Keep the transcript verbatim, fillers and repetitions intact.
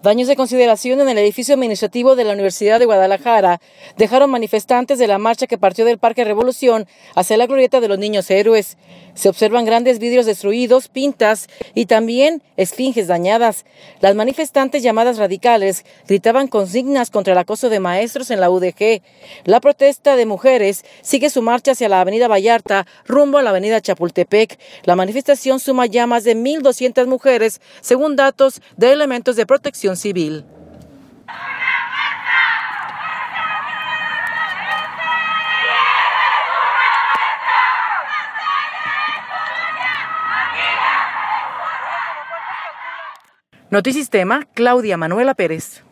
Daños de consideración en el edificio administrativo de la Universidad de Guadalajara dejaron manifestantes de la marcha que partió del Parque Revolución hacia la glorieta de los Niños Héroes. Se observan grandes vidrios destruidos, pintas y también esfinges dañadas. Las manifestantes llamadas radicales gritaban consignas contra el acoso de maestros en la U D G. La protesta de mujeres sigue su marcha hacia la avenida Vallarta rumbo a la avenida Chapultepec. La manifestación suma ya más de mil doscientas mujeres, según datos de elementos de protección civil. Notisistema, Claudia Manuela Pérez.